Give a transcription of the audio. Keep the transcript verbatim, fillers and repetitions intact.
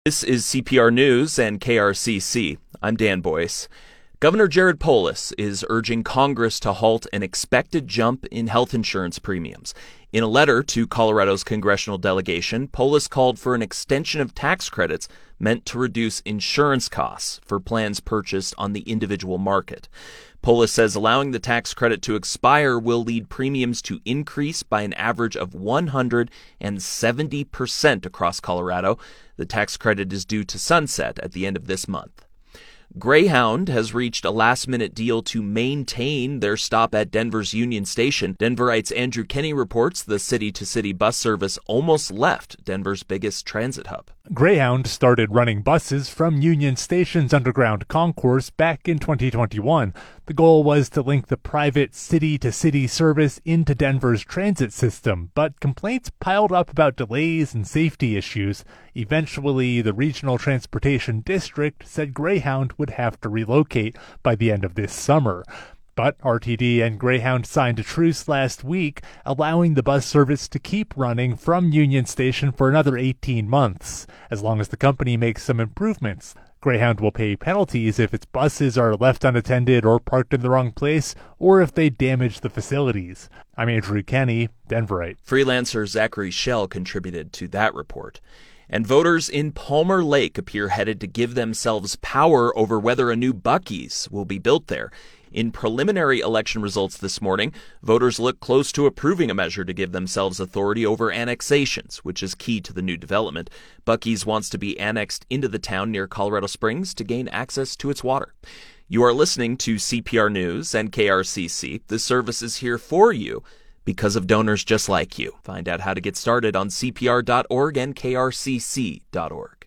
This is C P R News and K R C C. I'm Dan Boyce. Governor Jared Polis is urging Congress to halt an expected jump in health insurance premiums. In a letter to Colorado's congressional delegation, Polis called for an extension of tax credits meant to reduce insurance costs for plans purchased on the individual market. Polis says allowing the tax credit to expire will lead premiums to increase by an average of one hundred seventy percent across Colorado. The tax credit is due to sunset at the end of this month. Greyhound has reached a last-minute deal to maintain their stop at Denver's Union Station. Denverites Andrew Kenny reports the city-to-city bus service almost left Denver's biggest transit hub. Greyhound started running buses from Union Station's underground concourse back in twenty twenty-one. The goal was to link the private city-to-city service into Denver's transit system, but complaints piled up about delays and safety issues. Eventually, the Regional Transportation District said Greyhound would have to relocate by the end of this summer. But R T D and Greyhound signed a truce last week, allowing the bus service to keep running from Union Station for another eighteen months, as long as the company makes some improvements. Greyhound will pay penalties if its buses are left unattended or parked in the wrong place, or if they damage the facilities. I'm Andrew Kenny, Denverite. Freelancer Zachary Schell contributed to that report. And voters in Palmer Lake appear headed to give themselves power over whether a new Buc-ee's will be built there. In preliminary election results this morning, voters look close to approving a measure to give themselves authority over annexations, which is key to the new development. Buc-ee's wants to be annexed into the town near Colorado Springs to gain access to its water. You are listening to C P R News and K R C C. This service is here for you because of donors just like you. Find out how to get started on C P R dot org and K R C C dot org.